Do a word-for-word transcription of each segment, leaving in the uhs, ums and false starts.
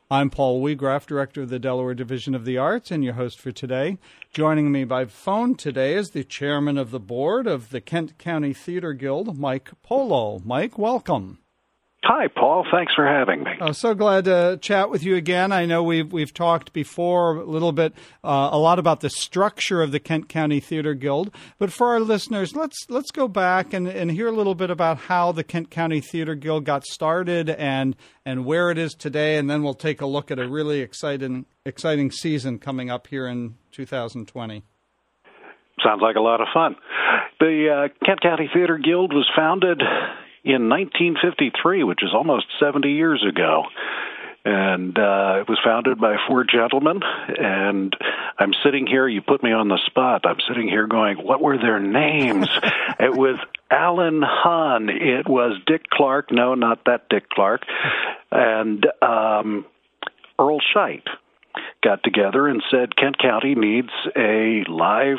I'm Paul Weagraff, Director of the Delaware Division of the Arts, and your host for today. Joining me by phone today is the Chairman of the Board of the Kent County Theater Guild, Mike Polo. Mike, welcome. Hi, Paul. Thanks for having me. I'm so glad to chat with you again. I know we've we've talked before a little bit, uh, a lot about the structure of the Kent County Theater Guild. But for our listeners, let's let's go back and, and hear a little bit about how the Kent County Theater Guild got started and and where it is today. And then we'll take a look at a really exciting exciting season coming up here in two thousand twenty. Sounds like a lot of fun. The uh, Kent County Theater Guild was founded in nineteen fifty-three, which is almost seventy years ago. And uh, it was founded by four gentlemen. And I'm sitting here, you put me on the spot, I'm sitting here going, what were their names? It was Alan Hahn. It was Dick Clark. No, not that Dick Clark. And um, Earl Scheit got together and said, Kent County needs a live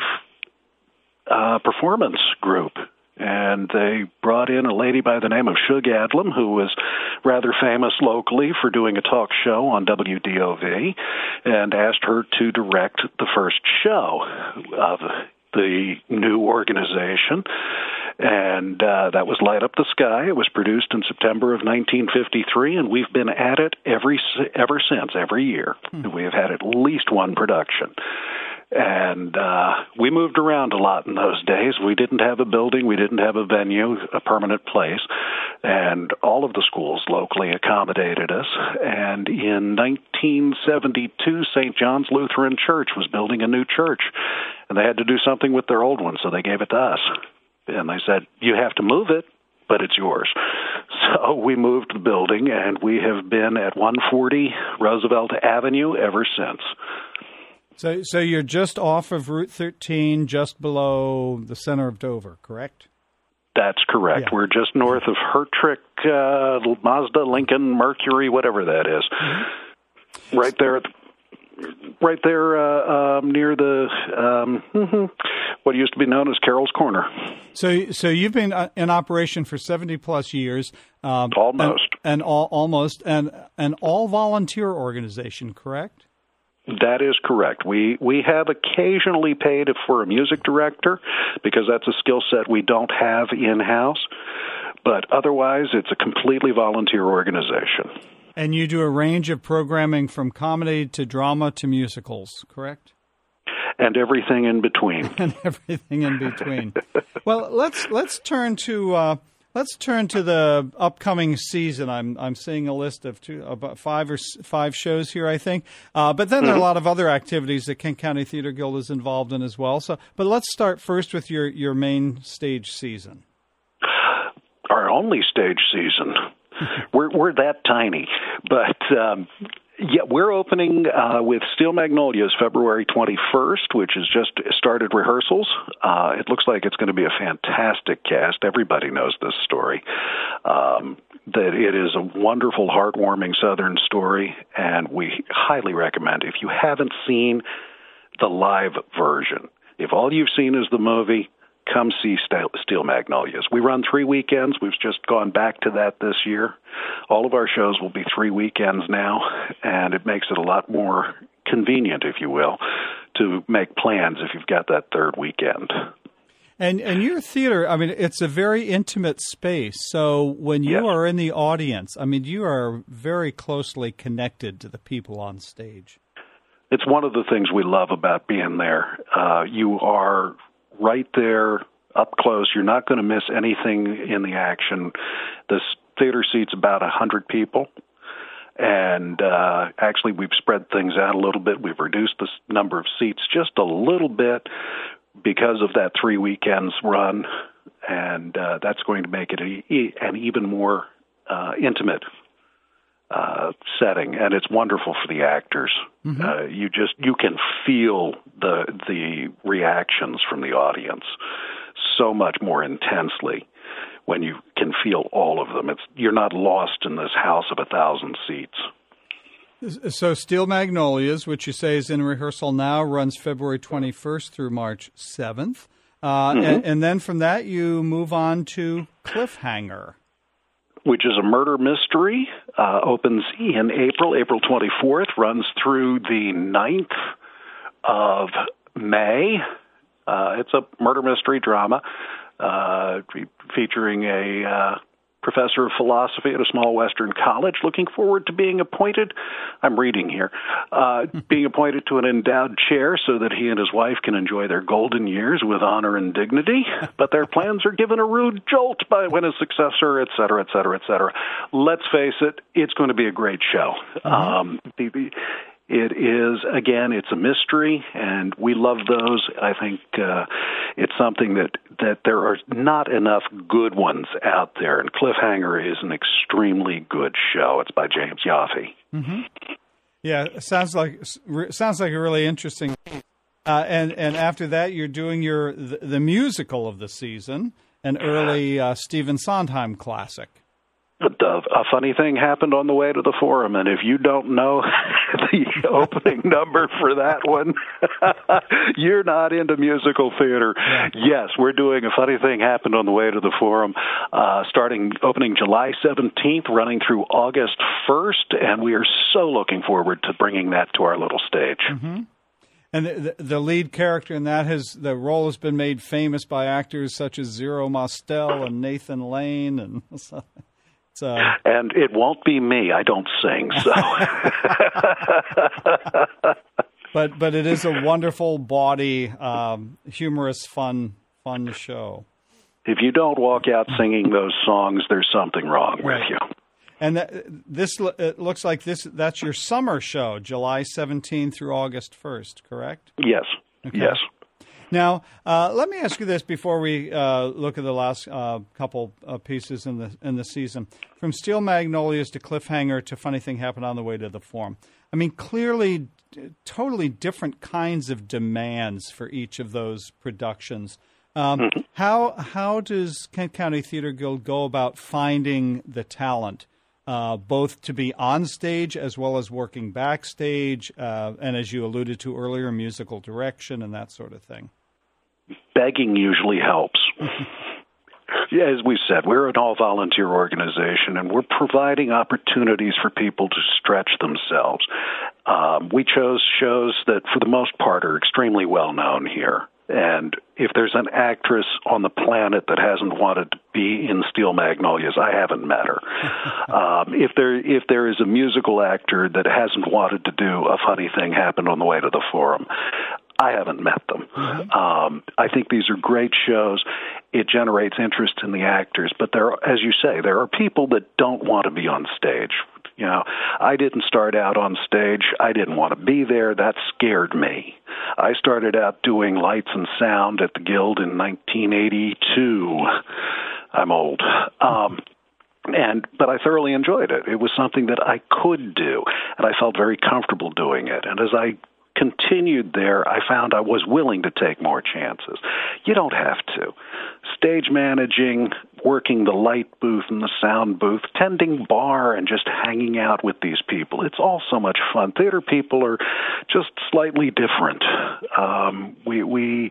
uh, performance group. And they brought in a lady by the name of Shug Adlam, who was rather famous locally for doing a talk show on W D O V, and asked her to direct the first show of the new organization. And uh, that was Light Up the Sky. It was produced in September of nineteen fifty-three, and we've been at it every ever since, every year. Hmm. We have had at least one production. And uh, we moved around a lot in those days. We didn't have a building. We didn't have a venue, a permanent place. And all of the schools locally accommodated us. And in nineteen seventy-two, Saint John's Lutheran Church was building a new church. And they had to do something with their old one, so they gave it to us. And they said, you have to move it, but it's yours. So we moved the building, and we have been at one forty Roosevelt Avenue ever since. So so you're just off of Route thirteen, just below the center of Dover, correct? That's correct. Yeah. We're just north of Hertrick, uh, Mazda, Lincoln, Mercury, whatever that is. Mm-hmm. Right there, at the, right there uh, um, near the um, mm-hmm, what used to be known as Carroll's Corner. So so you've been in operation for seventy plus years. Um, almost. And, and all, almost, and an all-volunteer organization, correct? That is correct. We we have occasionally paid for a music director because that's a skill set we don't have in-house, but otherwise it's a completely volunteer organization. And you do a range of programming from comedy to drama to musicals, correct? And everything in between. And everything in between. Well, let's let's turn to uh, let's turn to the upcoming season. I'm I'm seeing a list of two, about five or five shows here, I think. Uh, but then mm-hmm. there are a lot of other activities that Kent County Theater Guild is involved in as well. So, but let's start first with your, your main stage season. Our only stage season. we're we're that tiny, but. Um, Yeah, we're opening uh, with Steel Magnolias February twenty-first, which has just started rehearsals. Uh, it looks like it's going to be a fantastic cast. Everybody knows this story. Um, that it is a wonderful, heartwarming Southern story, and we highly recommend it. If you haven't seen the live version, if all you've seen is the movie, come see Steel Magnolias. We run three weekends. We've just gone back to that this year. All of our shows will be three weekends now, and it makes it a lot more convenient, if you will, to make plans if you've got that third weekend. And and your theater, I mean, it's a very intimate space. So when you yes. are in the audience, I mean, you are very closely connected to the people on stage. It's one of the things we love about being there. Uh, you are right there, up close. You're not going to miss anything in the action. This theater seats about one hundred people, and uh, actually we've spread things out a little bit. We've reduced the number of seats just a little bit because of that three weekends run, and uh, that's going to make it a, an even more uh, intimate uh, setting, and it's wonderful for the actors. Mm-hmm. Uh, you just you can feel the the reactions from the audience so much more intensely when you can feel all of them. It's you're not lost in this house of a thousand seats. So Steel Magnolias, which you say is in rehearsal now, runs February twenty-first through March seventh. Uh, mm-hmm. and, and then from that, you move on to Cliffhanger. which is a murder mystery, uh, opens in April, April twenty-fourth, runs through the ninth of May. Uh, it's a murder mystery drama uh, featuring a uh, professor of philosophy at a small Western college looking forward to being appointed, I'm reading here, uh, being appointed to an endowed chair so that he and his wife can enjoy their golden years with honor and dignity, but their plans are given a rude jolt by when his successor, et cetera, et cetera, et cetera. Let's face it, it's going to be a great show. Mm-hmm. Um, the, the, It is, again, it's a mystery, and we love those. I think uh, it's something that, that there are not enough good ones out there, and Cliffhanger is an extremely good show. It's by James Yaffe. Mm-hmm. Yeah, it sounds like sounds like a really interesting. Uh, and and after that, you're doing your the, the musical of the season, an early uh, Stephen Sondheim classic. A funny thing happened on the way to the Forum, and if you don't know the opening number for that one, you're not into musical theater. Yeah. Yes, we're doing A Funny Thing Happened on the Way to the Forum, uh, starting opening July seventeenth, running through August first, and we are so looking forward to bringing that to our little stage. Mm-hmm. And the, the lead character in that has the role has been made famous by actors such as Zero Mostel and Nathan Lane and. So. And it won't be me. I don't sing, so. but but it is a wonderful, baudy, um, humorous, fun fun show. If you don't walk out singing those songs, there's something wrong right. with you. And that, this it looks like this that's your summer show, July seventeenth through August first, correct? Yes. Okay. Yes. Now, uh, let me ask you this before we uh, look at the last uh, couple uh, pieces in the in the season. From Steel Magnolias to Cliffhanger to Funny Thing Happened on the Way to the Forum. I mean, clearly, totally different kinds of demands for each of those productions. Um, mm-hmm. How how does Kent County Theater Guild go about finding the talent, uh, both to be on stage as well as working backstage, uh, and as you alluded to earlier, musical direction and that sort of thing? Begging usually helps. As we said, we're an all-volunteer organization, and we're providing opportunities for people to stretch themselves. Um, we chose shows that, for the most part, are extremely well-known here. And if there's an actress on the planet that hasn't wanted to be in Steel Magnolias, I haven't met her. um, if there if there is a musical actor that hasn't wanted to do A Funny Thing Happened on the Way to the Forum, I haven't met them. Mm-hmm. Um, I think these are great shows. It generates interest in the actors. But there, are, as you say, there are people that don't want to be on stage. You know, I didn't start out on stage. I didn't want to be there. That scared me. I started out doing lights and sound at the Guild in nineteen eighty-two. I'm old. Um, and but I thoroughly enjoyed it. It was something that I could do, and I felt very comfortable doing it. And as I continued there, I found I was willing to take more chances. You don't have to. Stage managing, working the light booth and the sound booth, tending bar and just hanging out with these people. It's all so much fun. Theater people are just slightly different. Um, we we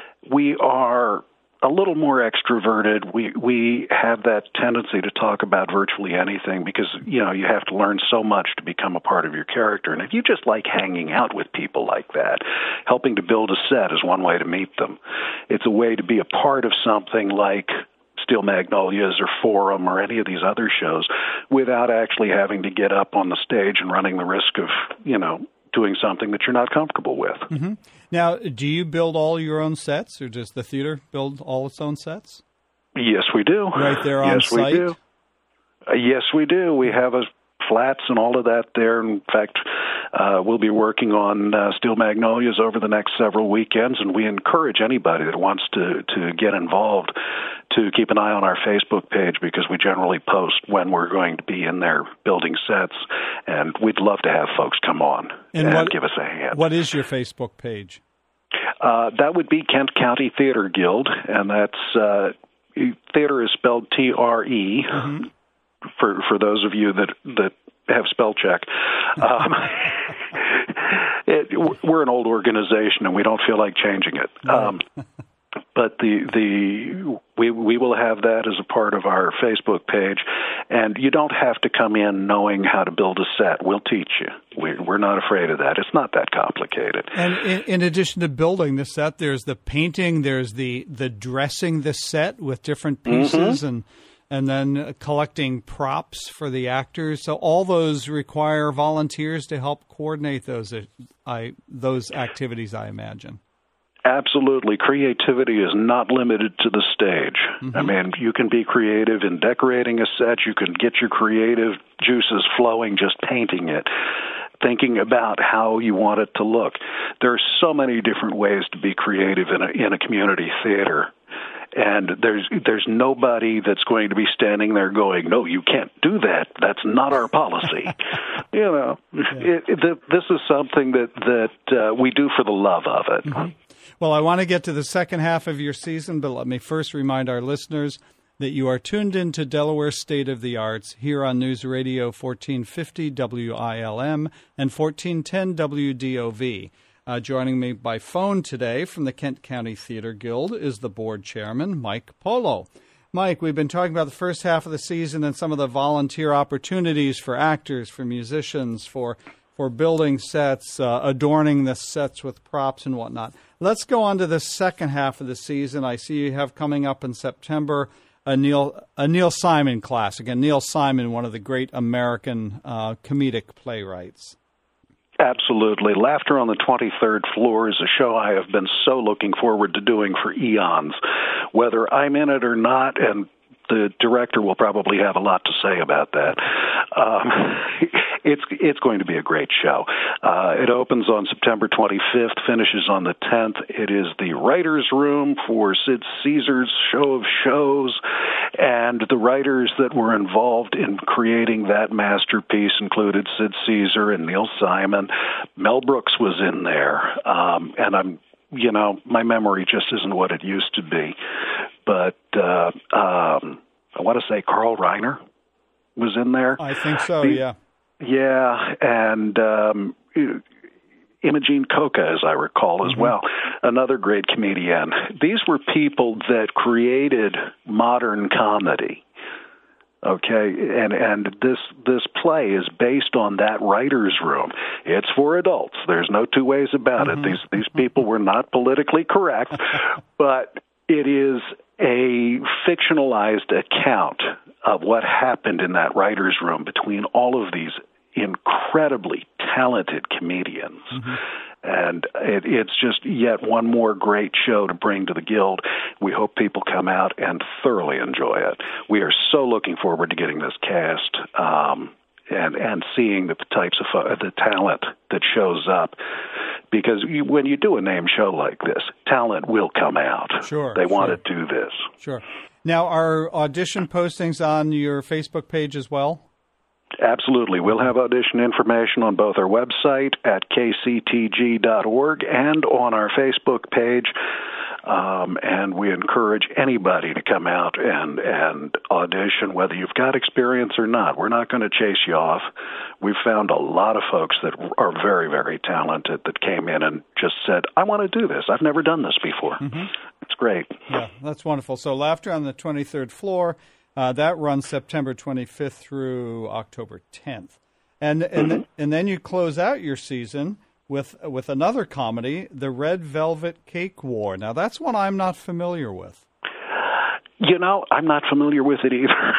we are a little more extroverted. We we have that tendency to talk about virtually anything because, you know, you have to learn so much to become a part of your character. And if you just like hanging out with people like that, helping to build a set is one way to meet them. It's a way to be a part of something like Steel Magnolias or Forum or any of these other shows without actually having to get up on the stage and running the risk of, you know, doing something that you're not comfortable with. Mm-hmm. Now, do you build all your own sets, or does the theater build all its own sets? Yes, we do. Right there on yes, site? We do. Uh, yes, we do. We have a flats and all of that there. In fact, uh, we'll be working on uh, Steel Magnolias over the next several weekends, and we encourage anybody that wants to, to get involved to keep an eye on our Facebook page because we generally post when we're going to be in there building sets, and we'd love to have folks come on and, and what, give us a hand. What is your Facebook page? Uh, that would be Kent County Theater Guild, and that's uh, theater is spelled T R E. Mm-hmm. For for those of you that that have spell check, um, it, we're an old organization and we don't feel like changing it. Um, but the the We we will have that as a part of our Facebook page, and you don't have to come in knowing how to build a set. We'll teach you. We're, we're not afraid of that. It's not that complicated. And in, in addition to building the set, there's the painting, there's the, the dressing the set with different pieces, mm-hmm. and and then collecting props for the actors. So all those require volunteers to help coordinate those uh, I those activities, I imagine. Absolutely. Creativity is not limited to the stage. Mm-hmm. I mean, you can be creative in decorating a set. You can get your creative juices flowing just painting it, thinking about how you want it to look. There are so many different ways to be creative in a, in a community theater. And there's there's nobody that's going to be standing there going, no, you can't do that. That's not our policy. you know, yeah. it, it, this is something that, that uh, we do for the love of it. Mm-hmm. Well, I want to get to the second half of your season, but let me first remind our listeners that you are tuned into Delaware State of the Arts here on News Radio fourteen fifty W I L M and fourteen ten W D O V. Uh, joining me by phone today from the Kent County Theater Guild is the board chairman, Mike Polo. Mike, we've been talking about the first half of the season and some of the volunteer opportunities for actors, for musicians, for for building sets, uh, adorning the sets with props and whatnot. Let's go on to the second half of the season. I see you have coming up in September a Neil a Neil Simon classic. And Neil Simon, one of the great American uh, comedic playwrights. Absolutely. Laughter on the twenty-third Floor is a show I have been so looking forward to doing for eons. Whether I'm in it or not, and the director will probably have a lot to say about that. Um, it's it's going to be a great show. Uh, it opens on September twenty-fifth, finishes on the tenth. It is the writer's room for Sid Caesar's show of shows, and the writers that were involved in creating that masterpiece included Sid Caesar and Neil Simon. Mel Brooks was in there, um, and I'm you know, my memory just isn't what it used to be. But uh, um, I want to say Carl Reiner was in there. I think so, yeah. Yeah, and um, Imogene Coca, as I recall, as mm-hmm. well, another great comedian. These were people that created modern comedy. Okay, and and this this play is based on that writer's room. It's for adults. There's no two ways about mm-hmm. it. These these people were not politically correct, but it is a fictionalized account of what happened in that writer's room between all of these incredibly talented comedians. Mm-hmm. And it, it's just yet one more great show to bring to the Guild. We hope people come out and thoroughly enjoy it. We are so looking forward to getting this cast um, and and seeing the types of uh, the talent that shows up. Because you, when you do a name show like this, talent will come out. Sure, they sure. want to do this. Sure. Now, are audition postings on your Facebook page as well? Absolutely. We'll have audition information on both our website at k c t g dot org and on our Facebook page. Um, and we encourage anybody to come out and, and audition, whether you've got experience or not. We're not going to chase you off. We've found a lot of folks that are very, very talented that came in and just said, I want to do this. I've never done this before. Mm-hmm. It's great. Yeah, that's wonderful. So Laughter on the twenty-third Floor. Uh, that runs September twenty-fifth through October tenth. And and, mm-hmm. and then you close out your season with with another comedy, The Red Velvet Cake War. Now, that's one I'm not familiar with. You know, I'm not familiar with it either.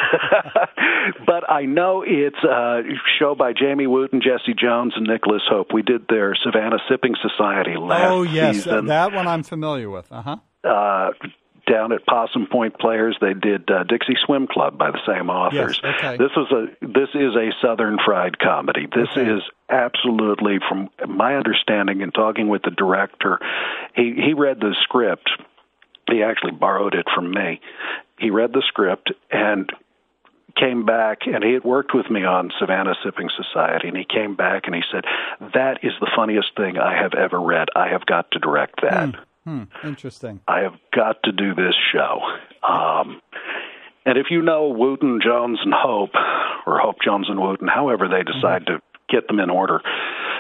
But I know it's a show by Jamie Wooten, Jesse Jones, and Nicholas Hope. We did their Savannah Sipping Society last Oh, yes, season. that one I'm familiar with. Uh-huh. Uh Down at Possum Point Players, they did uh, Dixie Swim Club by the same authors. Yes, okay. This is a this is a Southern fried comedy. This okay. is absolutely, from my understanding and talking with the director, he he read the script. He actually borrowed it from me. He read the script and came back, and he had worked with me on Savannah Sipping Society, and he came back and he said, "That is the funniest thing I have ever read. I have got to direct that." Mm. Hmm, interesting. I have got to do this show. Um, and if you know Wooten, Jones, and Hope, or Hope, Jones, and Wooten, however they decide mm-hmm. to get them in order,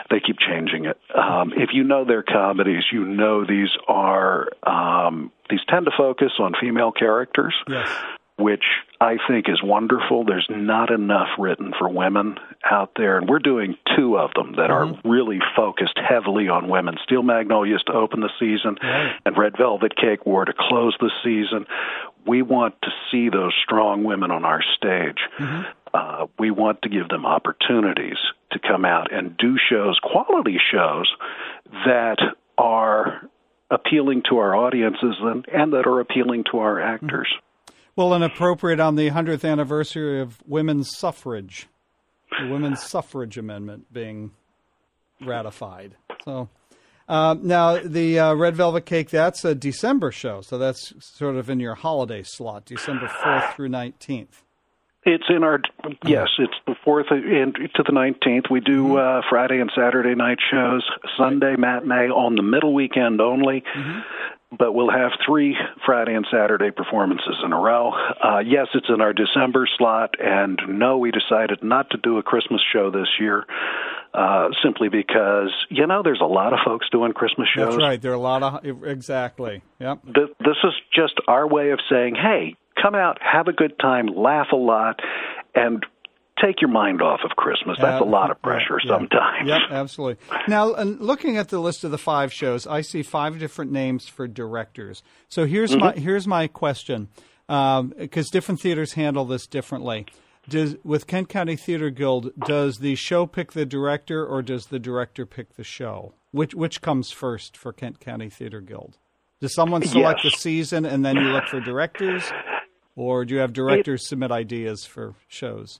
they keep changing it. Um, if you know their comedies, you know these are um, these tend to focus on female characters, yes. which I think is wonderful. There's not enough written for women out there, and we're doing two of them that mm-hmm. are really focused heavily on women. Steel Magnolias to open the season, right. and Red Velvet Cake War to close the season. We want to see those strong women on our stage. Mm-hmm. Uh, we want to give them opportunities to come out and do shows, quality shows, that are appealing to our audiences and, and that are appealing to our actors. Well, and appropriate on the hundredth anniversary of women's suffrage, the Women's Suffrage Amendment being ratified. So uh, now the uh, Red Velvet Cake, that's a December show, so that's sort of in your holiday slot, December fourth through nineteenth. It's in our, yes, it's the fourth to the nineteenth. We do uh, Friday and Saturday night shows, Sunday matinee on the middle weekend only, mm-hmm. but we'll have three Friday and Saturday performances in a row. Uh, yes, it's in our December slot, and no, we decided not to do a Christmas show this year, uh, simply because, you know, there's a lot of folks doing Christmas shows. That's right, there are a lot of, exactly, yep. This, this is just our way of saying, hey, come out, have a good time, laugh a lot, and take your mind off of Christmas. That's uh, a lot of pressure yeah, sometimes. Yep, absolutely. Now, and looking at the list of the five shows, I see five different names for directors. So here's mm-hmm. my here's my question, because um, different theaters handle this differently. Does with Kent County Theater Guild, does the show pick the director, or does the director pick the show? Which which comes first for Kent County Theater Guild? Does someone select yes. the season and then you look for directors? Or do you have directors it, submit ideas for shows?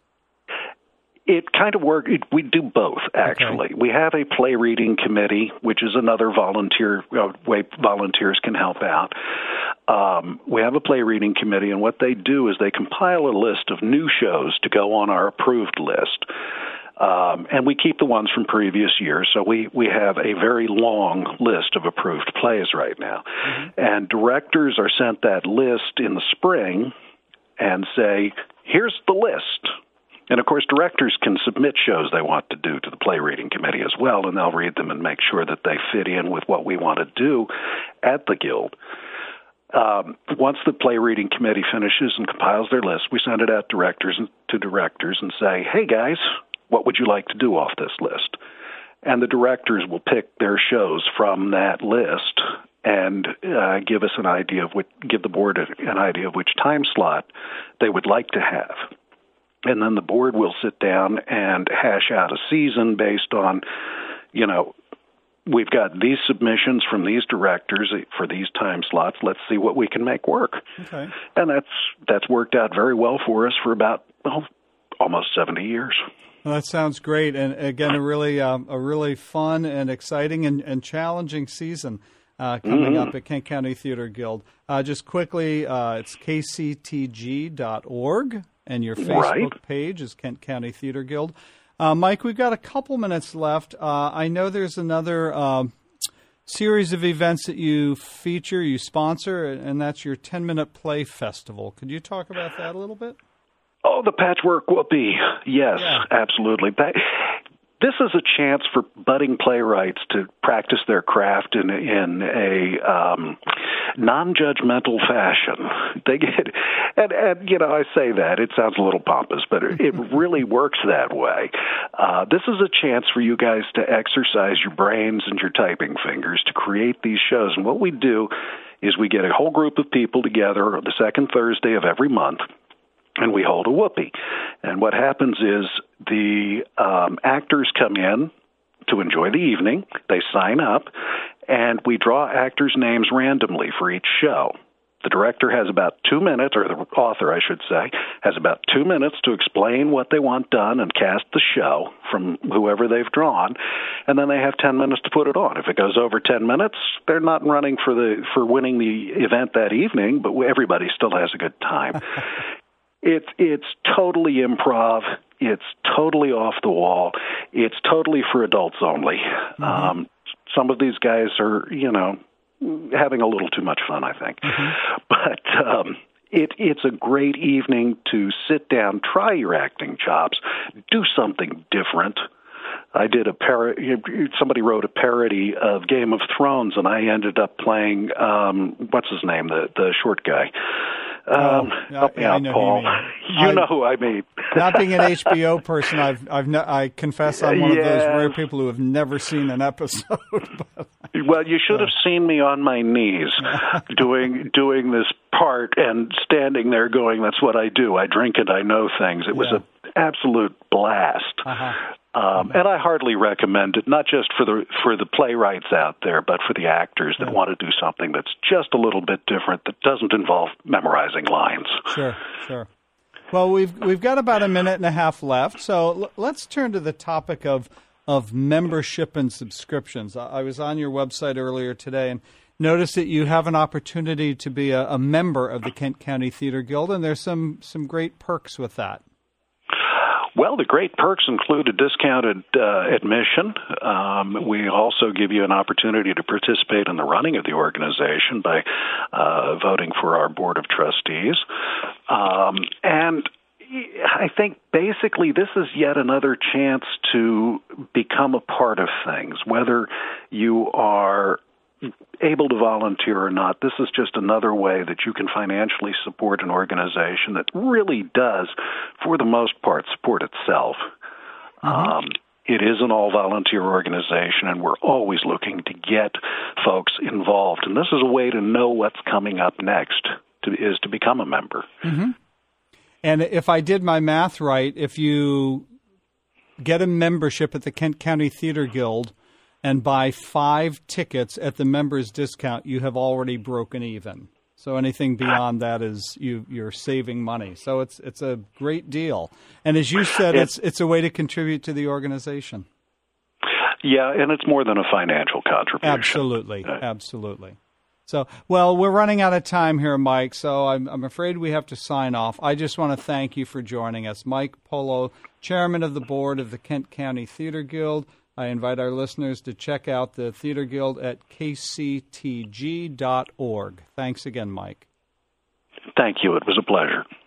It kind of works. We do both, actually. Okay. We have a play reading committee, which is another volunteer uh, way volunteers can help out. Um, we have a play reading committee, and what they do is they compile a list of new shows to go on our approved list. Um, and we keep the ones from previous years, so we, we have a very long list of approved plays right now. Mm-hmm. And directors are sent that list in the spring and say, here's the list. And, of course, directors can submit shows they want to do to the play reading committee as well, and they'll read them and make sure that they fit in with what we want to do at the Guild. Um, once the play reading committee finishes and compiles their list, we send it out directors and, to directors and say, hey, guys, what would you like to do off this list? And the directors will pick their shows from that list and uh, give us an idea of which, give the board an idea of which time slot they would like to have. And then the board will sit down and hash out a season based on, you know, we've got these submissions from these directors for these time slots. Let's see what we can make work. Okay. And that's that's worked out very well for us for about well, almost seventy years. Well, that sounds great, and again, a really um, a really fun and exciting and, and challenging season uh, coming mm-hmm. up at Kent County Theater Guild. Uh, just quickly, uh, it's k c t g dot org, and your Facebook right. page is Kent County Theater Guild. Uh, Mike, we've got a couple minutes left. Uh, I know there's another uh, series of events that you feature, you sponsor, and that's your ten-minute play festival. Could you talk about that a little bit? Oh, the Patchwork Whoopee. Yes, yeah. absolutely. This is a chance for budding playwrights to practice their craft in, in a um, non-judgmental fashion. They get, and, and, you know, I say that, it sounds a little pompous, but it, it really works that way. Uh, this is a chance for you guys to exercise your brains and your typing fingers to create these shows. And what we do is we get a whole group of people together the second Thursday of every month, and we hold a whoopee. And what happens is the um, actors come in to enjoy the evening. They sign up, and we draw actors' names randomly for each show. The director has about two minutes, or the author, I should say, has about two minutes to explain what they want done and cast the show from whoever they've drawn, and then they have ten minutes to put it on. If it goes over ten minutes, they're not running for the for winning the event that evening, but everybody still has a good time. It's it's totally improv. It's totally off the wall. It's totally for adults only. Mm-hmm. Um, some of these guys are, you know, having a little too much fun, I think. Mm-hmm. But um, it it's a great evening to sit down, try your acting chops, do something different. I did a par- somebody wrote a parody of Game of Thrones, and I ended up playing um, what's his name, the the short guy. Um, oh, help me I, out, I Paul. You, you I, know who I mean. Not being an H B O person, I've I've ne- I confess I'm one yeah. of those rare people who have never seen an episode. But, well, you should have seen me on my knees doing doing this part and standing there going, "That's what I do. I drink and I know things." It was yeah. an absolute blast. Uh-huh. Um, and I hardly recommend it, not just for the for the playwrights out there, but for the actors that yeah. want to do something that's just a little bit different, that doesn't involve memorizing lines. Sure, sure. Well, we've we've got about a minute and a half left, so l- let's turn to the topic of of membership and subscriptions. I, I was on your website earlier today and noticed that you have an opportunity to be a, a member of the Kent County Theater Guild, and there's some some great perks with that. Well, the great perks include a discounted uh, admission. Um, we also give you an opportunity to participate in the running of the organization by uh, voting for our board of trustees. Um, and I think basically this is yet another chance to become a part of things, whether you are able to volunteer or not. This is just another way that you can financially support an organization that really does, for the most part, support itself. Mm-hmm. Um, it is an all-volunteer organization, and we're always looking to get folks involved. And this is a way to know what's coming up next, to, is to become a member. Mm-hmm. And if I did my math right, if you get a membership at the Kent County Theater Guild and buy five tickets at the members' discount, you have already broken even. So anything beyond that is you, you're saving money. So it's it's a great deal. And as you said, it's it's a way to contribute to the organization. Yeah, and it's more than a financial contribution. Absolutely, absolutely. So, well, we're running out of time here, Mike, so I'm, I'm afraid we have to sign off. I just want to thank you for joining us. Mike Polo, Chairman of the Board of the Kent County Theater Guild. I invite our listeners to check out the Theater Guild at k c t g dot org. Thanks again, Mike. Thank you. It was a pleasure.